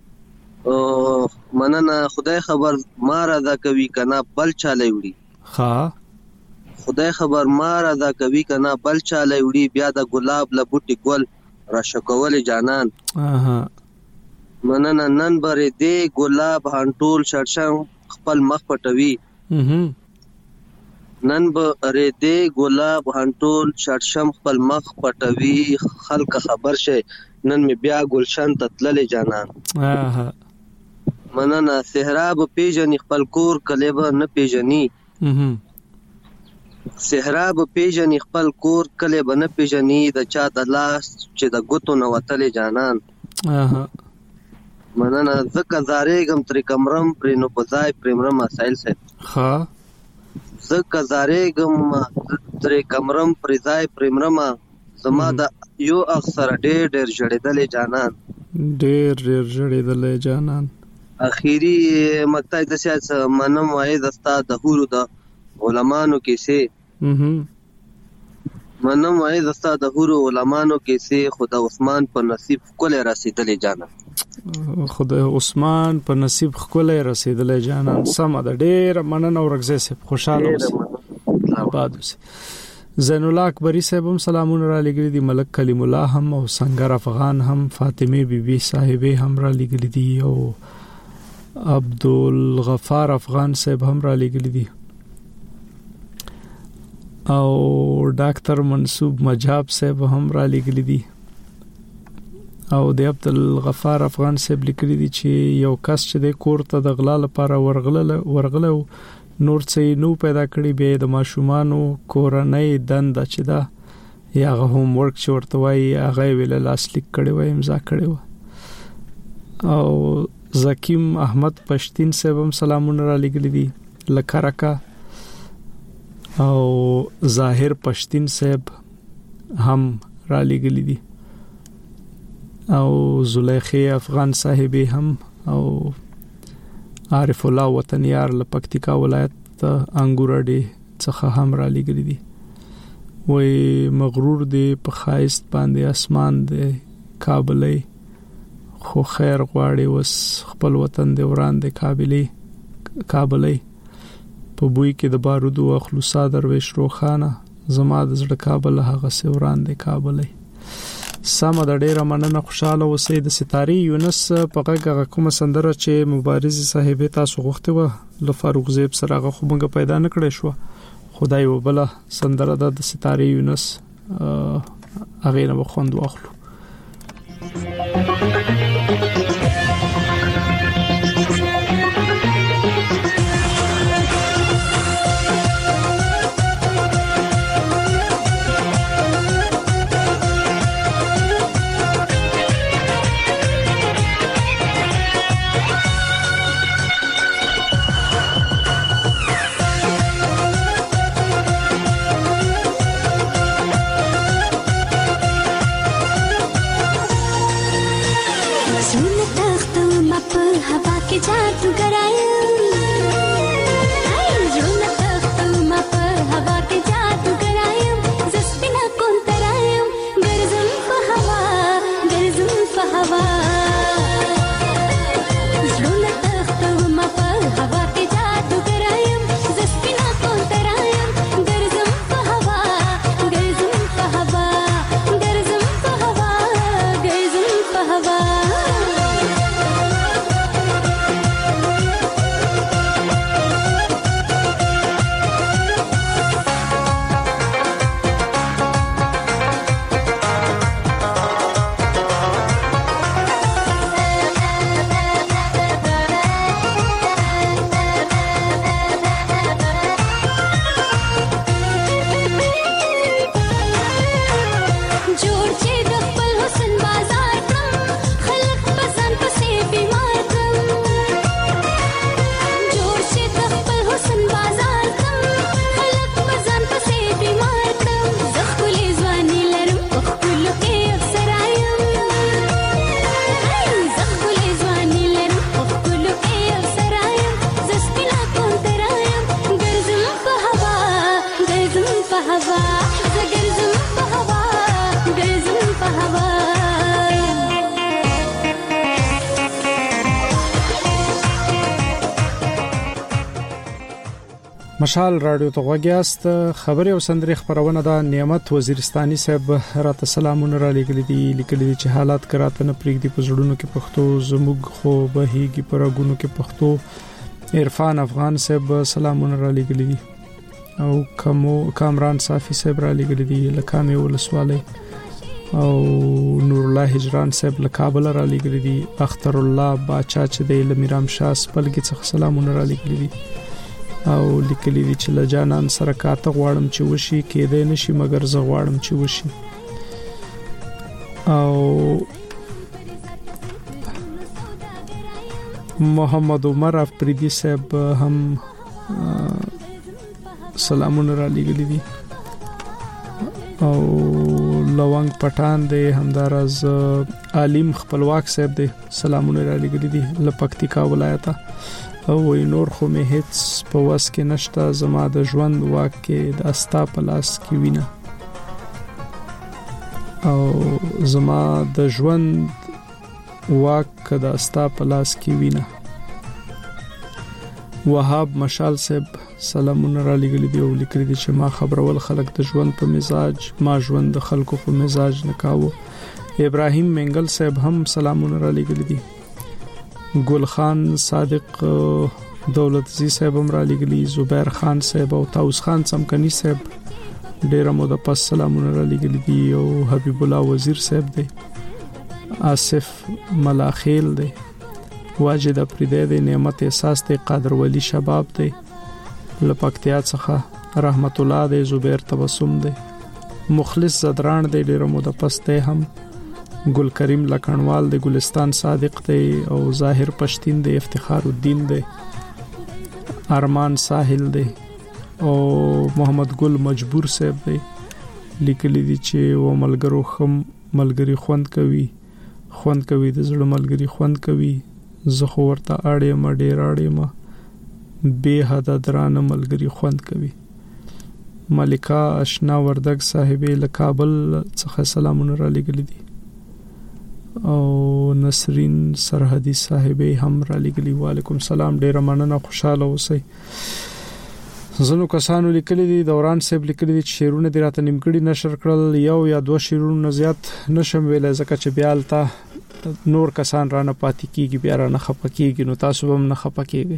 او مننه خدای خبر ما را دا کوي کنا بل چاله وړي ها خدای خبر ما را دا کوي کنا بل چاله وړي بیا د ګلاب لبوټي ګل را شکولې جانان اها مننه نن برې دې ګلاب هانټول شړشم خپل مخ پټوي نن برې دې ګلاب هانټول شړشم خپل مخ پټوي خلک خبر شي نن می بیا ګلشن تتللې جانان اها مننه صحرا به پیژنې خپل کور کلیبه نه پیژنې صحرا به پیژنې خپل کور کلیبه نه پیژنې د چا د لاس چې د ګوتو نه وتلې جانان اها مننه زکه زارېګم تر کمرم پر نو پځای پرمرم اسایل سه ها زکه زارېګم تر کمرم پر ځای پرمرم زما د یو اکثر ډېر ډېر جړېدلې جانان ډېر ډېر جړېدلې جانان اخیری مقطع د سیاست منم وای دستا د هورو د علماانو کې سه منم وای دستا د هورو علماانو کې سه خدا عثمان په نصیب کوله رسیدلې جانان خدای عثمان په نصیب خولې رسیدلې جانان سم د ډېر مننه ورغزه سه خوشاله اوسه آباد اوسه زین الله اکبری صاحب هم سلامونه را لګري دي ملک کلیم الله هم او سنگر افغان هم فاطمه بیبي صاحبې هم را لګري دي او عبدالغفار افغان صاحب هم را لګري دي او ډاکټر منصوب مجاب صاحب هم را لګري دي او د عبدالغفار افغان صاحب لیکلي دي چې یو کس چې د کور ته د غلا لپاره ورغله ورغله نور څه نو پیدا کړی به د ماشومانو کورنۍ دند چې دا یا هوم ورک چې ورته وایي هغه ویل لاس لیک کړی و امضا کړی و او زکیم احمد پښتین صاحب هم سلامونه را لګلي دي لکرکا او ظاهر پښتین صاحب هم را لګلي دي او زلیخی افغان صاحبې هم او عارف الله وطنیار لپکتیکا ولایت انګورډي څخه هم را لګري دي وې مغرور دي په خایست باندې اسمان دي کابلې خو خیر غواړي وس خپل وطن دی وران دي کابلې کابلې په بوی کې د بارودو او خلوصا درويش روخانه زما د زړه کابل هغه سي وران دي کابلې سمه د ډیره مننه خوشاله اوسئ د ستاري یونس په هغه کومه سندره چې مبارز صاحب تاسو غوښته و ل فاروق زیب سره هغه خو موږ پیدا نکړې شو خدای وبله سندره د ستاري یونس هغه نه خوند واخلو مشال رادیو ته وګیاست خبري او سندري خبرونه دا نعمت وزیرستاني صاحب راته سلامونه را لګل دي لیکل دي چې حالات کراته نه پریږدي په زړونو کې پښتو زموږ خو بهيږي پرګونو کې پښتو عرفان افغان صاحب سلامونه را لګل دي او کومو کامران صافي صاحب را لګل دي لکامه ولسوالۍ او نور الله هجران صاحب له کابل را لګل دي اختر الله باچا چې د لمیرام شاه سپلګي څخه سلامونه را لګل دي او لیکلي دي چې له جانان سره کاته غواړم چې وشي کېدې نشي مګر زه غواړم چې وشي او محمد عمر افریدی صاحب هم سلامونه را لګلي دي او لوانګ پټان دی همدارز عالم خپلواک صاحب دی سلامونه را لګلي دي لپکتیکا ولایته او وی نور خو مې هیڅ په واس کې نشته زما د ژوند واک کې د استا پلاس کې وینا او زما د ژوند واک د استا پلاس کې وینا وهاب مشال صاحب سلامونه را لګل دي او لیکلي دي چې ما خبرول خلک د ژوند په مزاج ما ژوند د خلکو په مزاج نه کاوه ابراهیم منګل صاحب هم سلامونه را لګل دي ګل خان صادق دولت زی صاحب هم را لګلی زبیر خان صاحب او تاوس خان سمکنی صاحب ډیر مو د پس سلامونه را لګلی دي او حبیب الله وزیر صاحب دی آصف ملاخیل دی واجد پردې دی نعمت احساس دی قادر ولی شباب دی لپکتیا څخه رحمت الله دی زبیر تبسم دی مخلص زدران دی ډیر مو د پس دی هم ګل کریم لکانوال د ګلستان صادق دی او ظاهر پښتین دی افتخار الدین دی ارمان ساحل دی او محمد ګل مجبور صاحب دی لیکلی دی چې و ملګرو خم ملګری خوند کوي خوند کوي د زړه ملګری خوند کوي زه خو ورته اړې ما ډېر اړې ما به حدا درانه ملګری خوند کوي ملکه اشنا وردګ صاحبې له کابل څخه سلامونه را لګلی دي او نسرین سرحدی صاحبې هم را لګلی وعلیکم سلام ډیر مننه خوشاله اوسئ زنو کسانو لیکلي دي دوران صاحب لیکلي دي چې شیرونه د راته نیمګړي نشر کړل یو یا دوه شیرونه زیات نشم ویلای ځکه چې بیالته نور کسان را نه پاتې کیږي بیا را نه خپکیږي نو تاسو هم نه خپکیږئ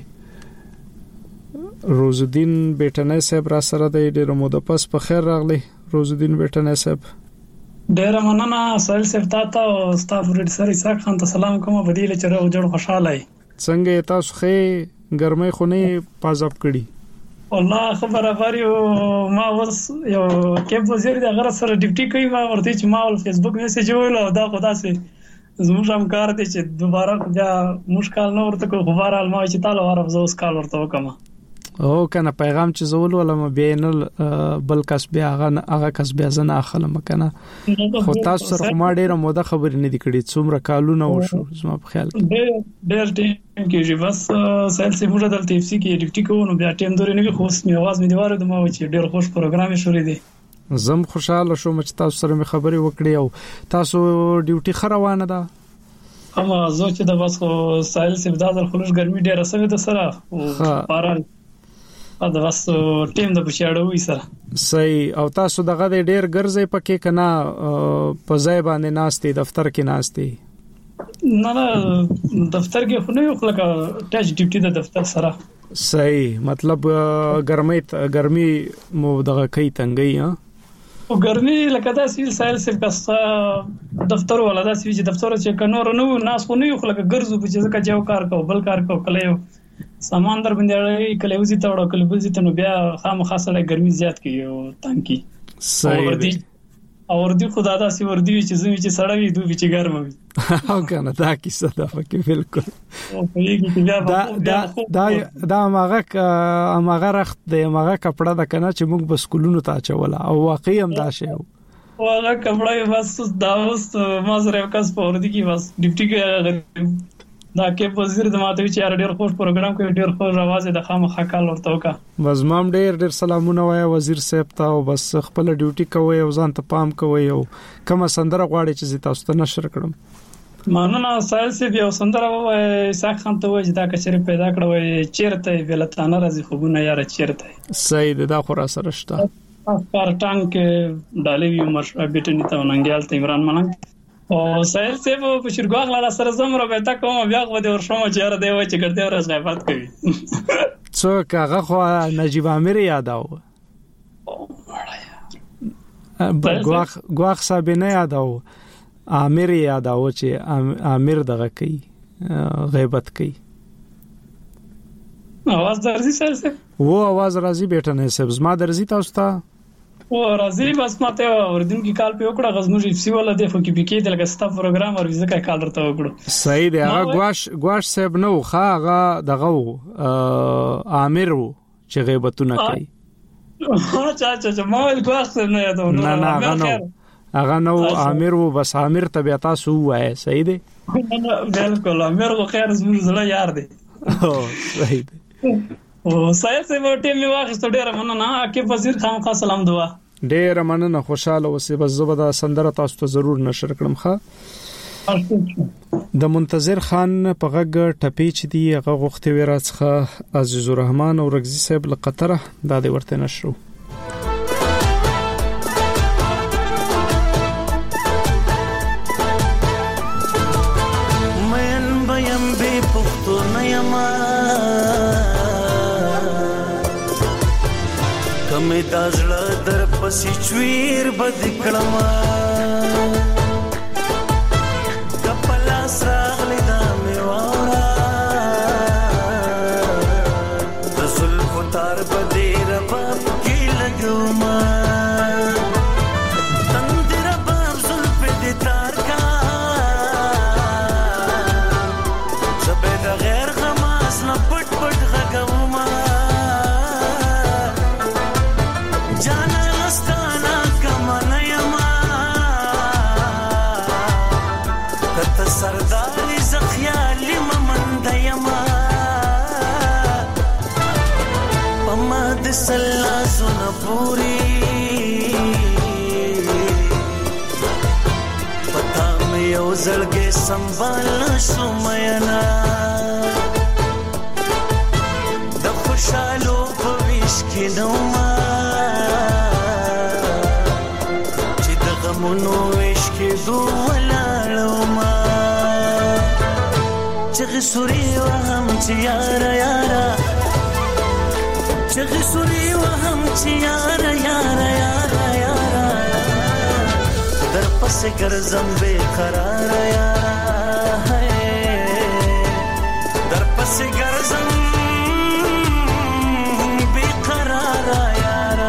روزالدین بیٹنه صاحب را سره د ډیر موده پس په خیر راغلی روزالدین بیٹنه صاحب ډیر مننه سایل صاحب تاسو او سټاف پروډوسر اسحاق خان ته سلام کوم په دې لچره او جوړ خوشاله ای څنګه تاسو خې ګرمۍ خونه پازاب کړي والله خبره غریو ما ورس یو کیمپ وزیر د غره سره ډیپټي کوي ما ورته چې ما ول فیسبوک میسج ویل او دا خدا سي زموږ هم کار دي چې دوباره بیا مشکل نه ورته کو خبره الما چې تعالی ورف زوس کال ورته وکم او کنه پیغام چې زول ولا م بینل بل کس بیا هغه هغه کس بیا زنه اخلم کنه خو تاسو سره ما ډیره موده خبرې نه دي کړې څومره کالونه وشو زما په خیال کې ډېر ټیم کې بس سایل سی موږ دلته اف سی کې ډیپټي کوو نو بیا ټیم دورې نه خو سمې आवाज مې دیواره د ما و چې ډېر خوش پروګرام شروع دي زم خوشاله شوم چې تاسو سره مې خبرې وکړې او تاسو ډیوټي خروانه ده اما زه چې د بس سایل سی بدل خلوش ګرمي ډېر سوي د سره او باران دا بس ټیم د بچاړوي سره صحیح او تاسو دغه ډېر ګرځي پکې کنا په ځای باندې ناشتي دفتر کې ناشتي نه نه دفتر کې خو نه یو خلک ټچ ډیوټي د دفتر سره صحیح مطلب ګرمي ګرمي مو دغه کوي تنګي ها او ګرمي لکه دا سیل سایل سیف کس دفتر ولا دا سوي چې دفتر چې کنور نه ناس خو نه یو خلک ګرځو چې ځکه جو کار کو بل کار کو کله سامان در باندې کله وزي ته وړو کله وزي ته نو بیا خامخا سره ګرمي زیات کوي او تانکی صحیح او وردی خدا دا سی وردی چې زوی چې سړوي دوی چې ګرم وي او کنه دا کیسه ده پکې بالکل دا دا دا دا ماغه ماغه رخت د ماغه کپڑا د کنه چې موږ بس کولونو ته چولا او واقعي هم دا شی واغه کپڑا بس دا اوس ما سره کس په وردی کې بس ډیپټي کې دا کې وزیر د ماته چې ډېر خوش پروګرام کوي ډېر خوش आवाज د خامخا کال ورته وکا مزمام ډېر ډېر سلامونه وای وزیر صاحب ته او بس خپل ډیوټي کوي او ځان ته پام کوي او کومه سندره غواړي چې تاسو ته نشر کړم مانونه سایل سی بیا سندره وای ساک خان ته وای دا کچری پیدا کړو وای چیرته ویلتانه راځي خوبونه یار چیرته صحیح ده دا خو را سره شته پر ټانک ډالې عمر بیٹنی ته ننګیال ته عمران ملنګ او سایل سی په شرګاغ لا سره زمره به تا کوم بیا غو د ورشم چیرې دی وای چې ګرځي ورځ غیبت کوي څوک هغه خو نجیب امیر یاداو ګواخ ګواخ صاحب نه یاداو امیر یاداو چې امیر دغه کوي غیبت کوي आवाज درځي سره و आवाज راځي بیٹه نه سب زما درځي تاسو ته و راځي بس ماته وردن کی کال په وکړه غزموږ اف سی ولا د فو کې بکی دلګه ستا پروګرام او ویزه کال درته وکړو صحیح دی هغه ګواش ګواش صاحب نو خاغه دغه امیر چې غیبتونه کوي اچھا اچھا ما ګواش نه یادو نه نه نه هغه نو امیر وو بس امیر ته تاسو وای صحیح دی بالکل امیر خو خیر زموږ زړه یار دی او صحیح دی او سایه سه ورته می واخست ډیر مننه کې وزیر خان خاص سلام دعا ډیر مننه خوشاله اوسې بس زبده سندره تاسو ته ضرور نشر کړم ښه د منتظر خان په غږ ټپی چې دی هغه غوښتي وراڅخه عزیز الرحمن او رغزی صاحب لقطره دا د ورته نشرو کمه دازړه در پسې چویر بد کړما کپلا سراغلی دا میوارا رسول فتار بدی رباب کی لګوما تندر باب زلف دې تار کا زبې د غیر غماس نه پټ پټ غګوما سرداری زخیالی ممند یما پما د سلا زون پوری پتا مې یو زړګې سنبال شومینا د خوشالو په ویش کې نوما چې د غمونو ویش کې دوه چغ سوري وهم چې یارا یارا چغ سوري وهم چې یارا یارا یارا یارا در پس ګرځم بے قرار یارا در پس ګرځم بے قرار یارا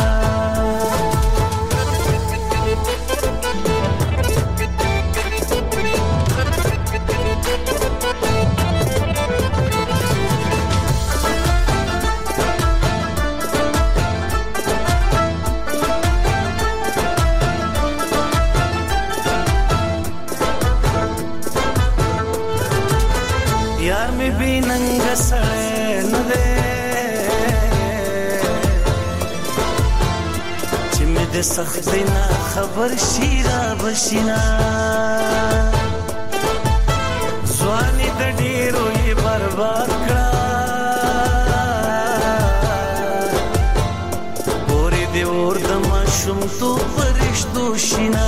د سخت نه خبر شیرا بشینا ځواني د ډیرو یې برباد کړه پورې دی اور د ماشوم تو فرشتو شینا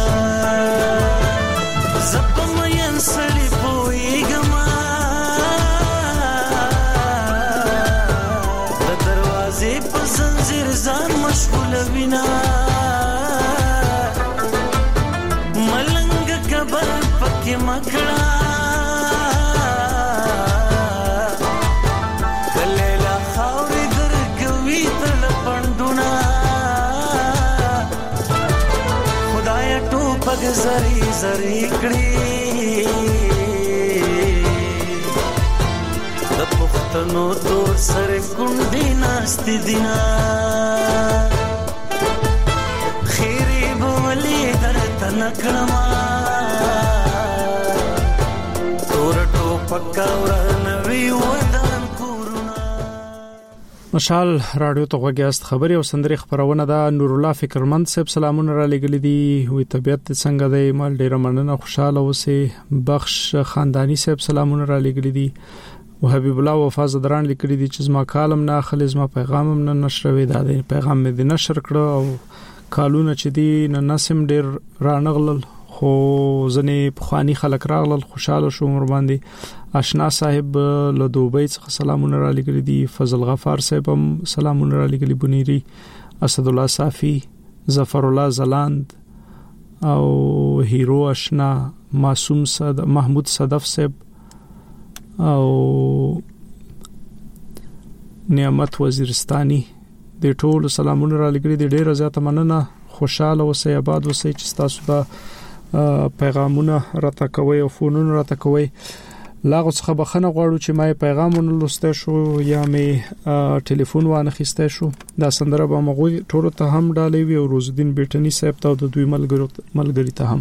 زپم ین سړی پویګما د دروازې په زنجیر ځان مشغول وینا مکړه کله خاورې درګوي تل پندونه خدای ټوپک زری زری کړی د پښتنو تور سره کونډې ناشتي دینا خیرې بولې درته نکړما پکا ورنوي ودان کورونه مشال رادیو ته وګیاست خبري او سندري خبرونه دا نور الله فکرمند صاحب سلامونه را لګل دي وي طبيعت څنګه دی مال ډیره مننه خوشاله اوسه بخش خاندانی صاحب سلامونه را لګل دي او حبیب الله وفا زدران لیکلي دي چې زما کالم نه خلز ما پیغام نه نشروي دا دی پیغام مې د نشر کړو او کالونه چې دي نه نسم ډیر رانغلل خو ځنې پخوانی خلک راغلل خوشاله شو مر باندې آشنا صاحب له دوبۍ څخه سلامونه را لګلي دي فضل غفار صاحب هم سلامونه را لګلي بنيري اسد الله صافي ظفر الله زلاند او هیرو آشنا معصوم صد محمود صدف صاحب او نعمت وزیرستاني د ټولو سلامونه را لګلي دي ډیره زیاته مننه خوشاله اوسئ آباد اوسئ چې تاسو دا پیغامونه راته کوي او فونونه راته کوي لاغه څخه بخنه غواړو چې ما پیغامونه لسته شو یا مې ټلیفون وانه خسته شو دا سندره به مغوي ټولو ته هم ډالې وي او روزدین بیٹنی صاحب ته د دوی ملګرو ملګری ته هم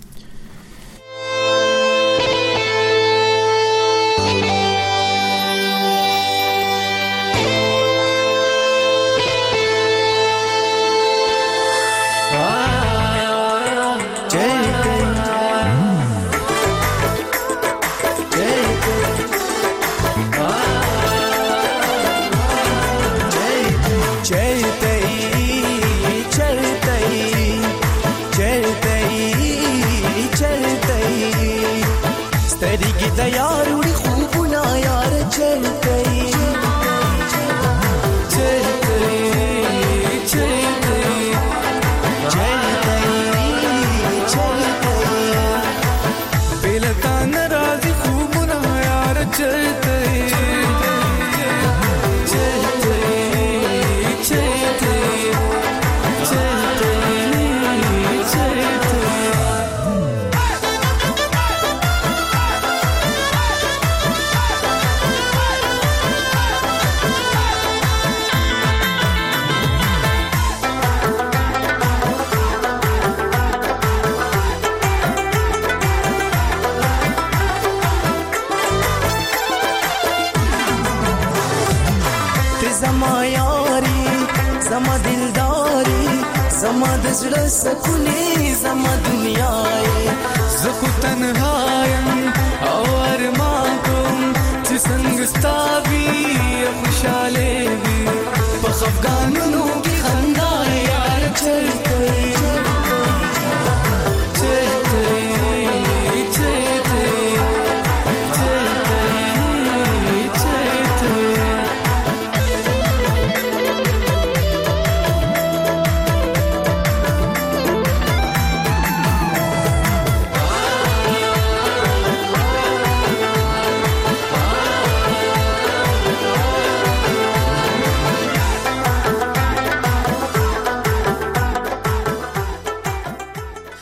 زړه سکونی زما دنیا زه خو تنها یم او ارمان کوم چې څنګه ستاسو